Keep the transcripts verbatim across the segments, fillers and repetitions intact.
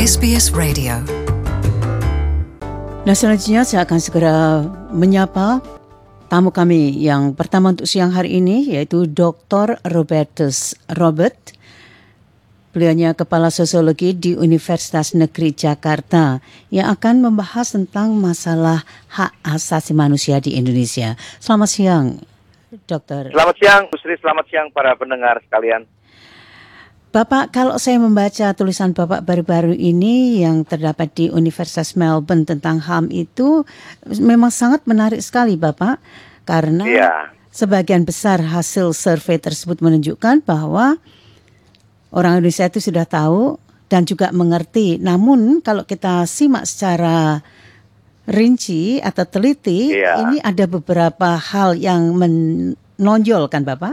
S B S Radio. Nah, selanjutnya saya akan segera menyapa tamu kami yang pertama untuk siang hari ini, yaitu doktor Robertus Robert. Beliaunya Kepala Sosiologi di Universitas Negeri Jakarta yang akan membahas tentang masalah hak asasi manusia di Indonesia. Selamat siang, dokter. Selamat siang, Bu Sri. Selamat siang para pendengar sekalian. Bapak, kalau saya membaca tulisan Bapak baru-baru ini yang terdapat di Universitas Melbourne tentang H A M itu memang sangat menarik sekali, Bapak. Karena ya. Sebagian besar hasil survei tersebut menunjukkan bahwa orang Indonesia itu sudah tahu dan juga mengerti. Namun kalau kita simak secara rinci atau teliti, ya. Ini ada beberapa hal yang menonjol kan, Bapak?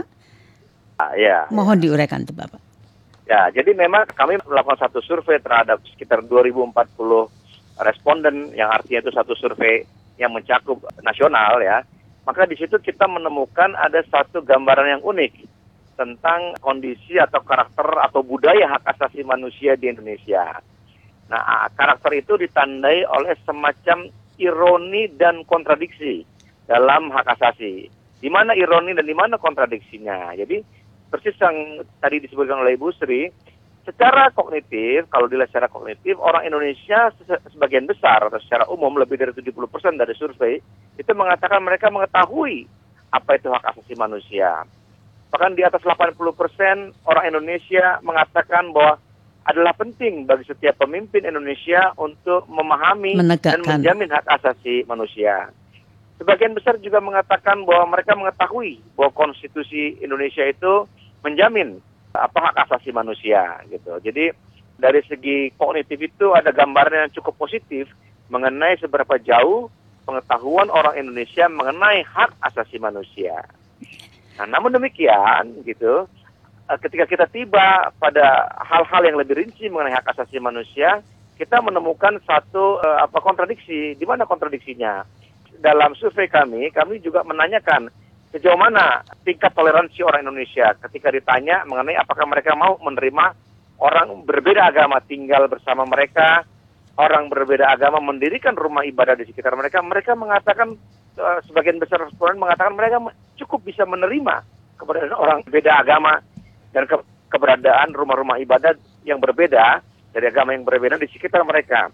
Ya. Mohon diuraikan tuh, Bapak. Ya, jadi memang kami melakukan satu survei terhadap sekitar dua ribu empat puluh responden, yang artinya itu satu survei yang mencakup nasional ya. Maka di situ kita menemukan ada satu gambaran yang unik tentang kondisi atau karakter atau budaya hak asasi manusia di Indonesia. Nah, karakter itu ditandai oleh semacam ironi dan kontradiksi dalam hak asasi. Di mana ironi dan di mana kontradiksinya. Jadi persis yang tadi disebutkan oleh Ibu Sri, secara kognitif, kalau dilihat secara kognitif, orang Indonesia sebagian besar atau secara umum lebih dari tujuh puluh persen dari survei itu mengatakan mereka mengetahui apa itu hak asasi manusia. Bahkan di atas delapan puluh persen orang Indonesia mengatakan bahwa adalah penting bagi setiap pemimpin Indonesia untuk memahami Menegakkan. dan menjamin hak asasi manusia. Sebagian besar juga mengatakan bahwa mereka mengetahui bahwa konstitusi Indonesia itu menjamin apa hak asasi manusia gitu. Jadi dari segi kognitif itu ada gambaran yang cukup positif mengenai seberapa jauh pengetahuan orang Indonesia mengenai hak asasi manusia. Nah, namun demikian gitu, ketika kita tiba pada hal-hal yang lebih rinci mengenai hak asasi manusia, kita menemukan satu apa kontradiksi. Di mana kontradiksinya? Dalam survei kami, kami juga menanyakan sejauh mana tingkat toleransi orang Indonesia ketika ditanya mengenai apakah mereka mau menerima orang berbeda agama tinggal bersama mereka, orang berbeda agama mendirikan rumah ibadah di sekitar mereka. Mereka mengatakan, uh, sebagian besar responden mengatakan mereka cukup bisa menerima keberadaan orang berbeda agama dan ke- keberadaan rumah-rumah ibadah yang berbeda dari agama yang berbeda di sekitar mereka.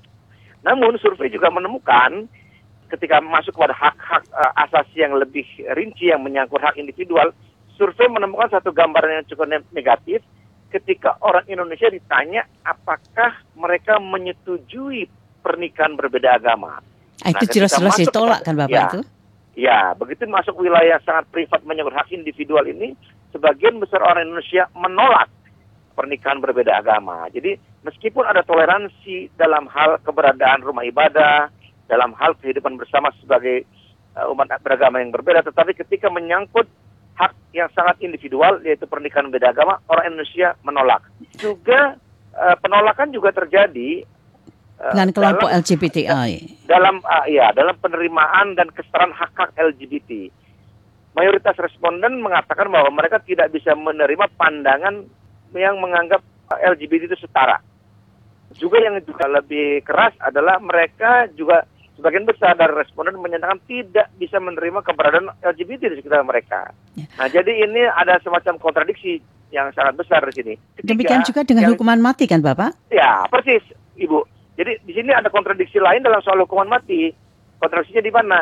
Namun survei juga menemukan ketika masuk pada hak-hak uh, asasi yang lebih rinci yang menyangkut hak individual, survei menemukan satu gambaran yang cukup negatif ketika orang Indonesia ditanya apakah mereka menyetujui pernikahan berbeda agama. Nah, itu jelas-jelas ditolak kan Bapak ya, itu? Ya, begitu masuk wilayah sangat privat menyangkut hak individual ini, sebagian besar orang Indonesia menolak pernikahan berbeda agama. Jadi meskipun ada toleransi dalam hal keberadaan rumah ibadah, dalam hal kehidupan bersama sebagai uh, umat beragama yang berbeda, tetapi ketika menyangkut hak yang sangat individual, yaitu pernikahan beda agama, orang Indonesia menolak. Juga uh, penolakan juga terjadi uh, dengan kelompok dalam, L G B T I. Dalam uh, ya, dalam penerimaan dan kesetaraan hak-hak L G B T. Mayoritas responden mengatakan bahwa mereka tidak bisa menerima pandangan yang menganggap uh, L G B T itu setara. Juga yang juga lebih keras adalah mereka juga sebagian besar dari responden menyatakan tidak bisa menerima keberadaan L G B T di sekitar mereka. Ya. Nah, jadi ini ada semacam kontradiksi yang sangat besar di sini. Ketiga, demikian juga dengan yang, hukuman mati kan, Bapak? Ya, persis, Ibu. Jadi di sini ada kontradiksi lain dalam soal hukuman mati. Kontradiksinya di mana?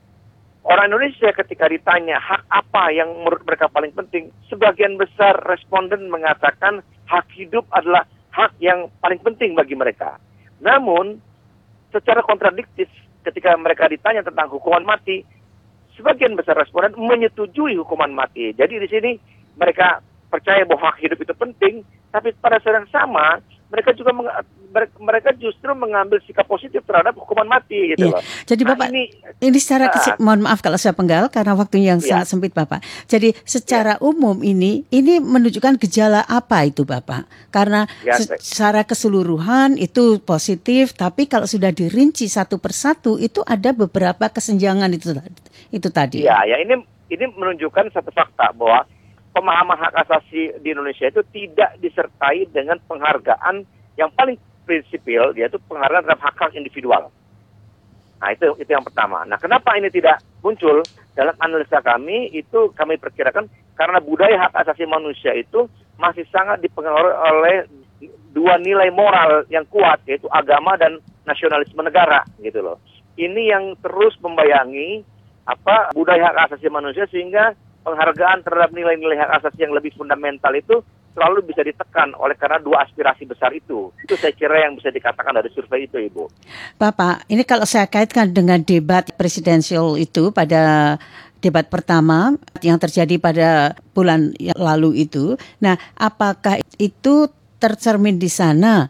Orang Indonesia ketika ditanya hak apa yang menurut mereka paling penting, sebagian besar responden mengatakan hak hidup adalah hak yang paling penting bagi mereka. Namun secara kontradiktif ketika mereka ditanya tentang hukuman mati, sebagian besar responden menyetujui hukuman mati. Jadi di sini mereka percaya bahwa hak hidup itu penting, tapi pada saat yang sama mereka juga meng, mereka justru mengambil sikap positif terhadap hukuman mati gitu ya. loh. Jadi nah, Bapak ini, ini secara uh, kecil, mohon maaf kalau saya penggal karena waktunya yang ya. sangat sempit Bapak. Jadi secara ya. umum ini ini menunjukkan gejala apa itu Bapak? Karena ya, secara keseluruhan itu positif, tapi kalau sudah dirinci satu persatu itu ada beberapa kesenjangan itu itu tadi. Ya, ya ini ini menunjukkan satu fakta bahwa pemahaman hak asasi di Indonesia itu tidak disertai dengan penghargaan yang paling prinsipil, yaitu penghargaan terhadap hak-hak individual. Nah, itu itu yang pertama. Nah, kenapa ini tidak muncul? Dalam analisa kami, itu kami perkirakan karena budaya hak asasi manusia itu masih sangat dipengaruhi oleh dua nilai moral yang kuat, yaitu agama dan nasionalisme negara, gitu loh. Ini yang terus membayangi apa budaya hak asasi manusia, sehingga penghargaan terhadap nilai-nilai hak asasi yang lebih fundamental itu selalu bisa ditekan oleh karena dua aspirasi besar itu. Itu saya kira yang bisa dikatakan dari survei itu, Ibu. Bapak, ini kalau saya kaitkan dengan debat presidensial itu pada debat pertama yang terjadi pada bulan yang lalu itu. Nah, apakah itu tercermin di sana?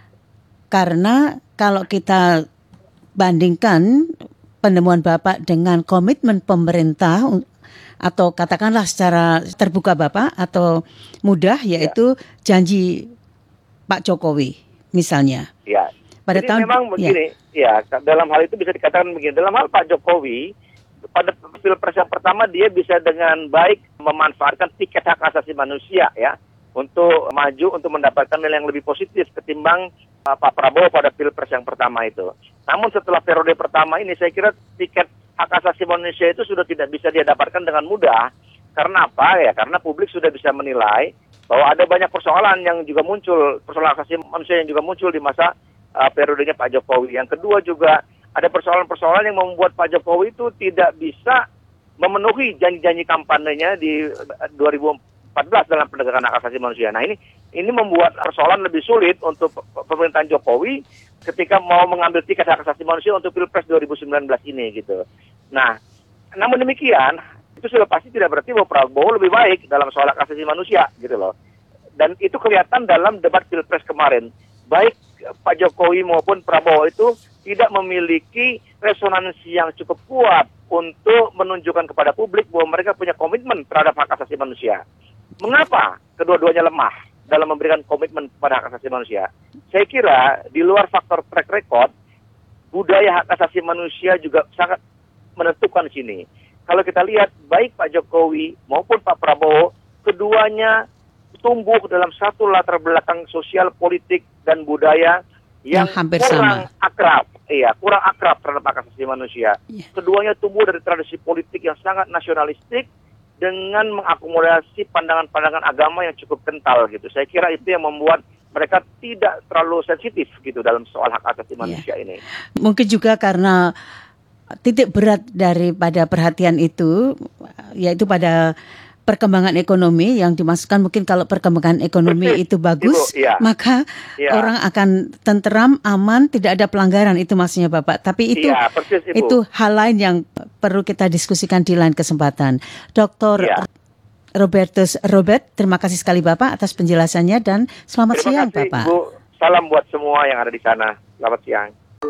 Karena kalau kita bandingkan penemuan Bapak dengan komitmen pemerintah atau katakanlah secara terbuka Bapak atau mudah, yaitu ya. janji Pak Jokowi misalnya. Ya. Pada Jadi tahun memang begini, ya. ya dalam hal itu bisa dikatakan begini, dalam hal Pak Jokowi pada pilpres yang pertama dia bisa dengan baik memanfaatkan tiket hak asasi manusia ya untuk maju untuk mendapatkan nilai yang lebih positif ketimbang uh, Pak Prabowo pada pilpres yang pertama itu. Namun setelah periode pertama ini saya kira tiket hak asasi manusia itu sudah tidak bisa dia dapatkan dengan mudah. Karena apa ya? Karena publik sudah bisa menilai bahwa ada banyak persoalan yang juga muncul, persoalan hak asasi manusia yang juga muncul di masa uh, periodenya Pak Jokowi. Yang kedua juga ada persoalan-persoalan yang membuat Pak Jokowi itu tidak bisa memenuhi janji-janji kampanyenya di dua ribu empat belas dalam penegakan hak asasi manusia. Nah ini ini membuat persoalan lebih sulit untuk pemerintahan Jokowi ketika mau mengambil tiket hak asasi manusia untuk Pilpres dua ribu sembilan belas ini gitu. Nah, namun demikian itu sudah pasti tidak berarti bahwa Prabowo lebih baik dalam soal hak asasi manusia gitu loh. Dan itu kelihatan dalam debat Pilpres kemarin. Baik Pak Jokowi maupun Prabowo itu tidak memiliki resonansi yang cukup kuat untuk menunjukkan kepada publik bahwa mereka punya komitmen terhadap hak asasi manusia. Mengapa kedua-duanya lemah dalam memberikan komitmen kepada hak asasi manusia? Saya kira di luar faktor track record, budaya hak asasi manusia juga sangat menentukan di sini. Kalau kita lihat baik Pak Jokowi maupun Pak Prabowo, keduanya tumbuh dalam satu latar belakang sosial, politik dan budaya yang, yang hampir kurang sama. akrab, iya, kurang akrab terhadap hak asasi manusia. Yeah. Keduanya tumbuh dari tradisi politik yang sangat nasionalistik dengan mengakomodasi pandangan-pandangan agama yang cukup kental gitu. Saya kira itu yang membuat mereka tidak terlalu sensitif gitu dalam soal hak asasi manusia yeah. ini. Mungkin juga karena titik berat daripada perhatian itu yaitu pada perkembangan ekonomi yang dimasukkan. Mungkin kalau perkembangan ekonomi Persis, itu bagus, Ibu, ya. maka ya. orang akan tenteram, aman, tidak ada pelanggaran. Itu maksudnya Bapak. Tapi itu ya, persis, itu hal lain yang perlu kita diskusikan di lain kesempatan. Doktor ya. Robertus Robert, terima kasih sekali Bapak atas penjelasannya dan selamat terima siang kasih, Bapak. Ibu. Salam buat semua yang ada di sana. Selamat siang.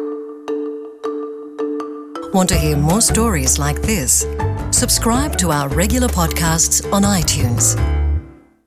Want to hear more stories like this? Subscribe to our regular podcasts on iTunes.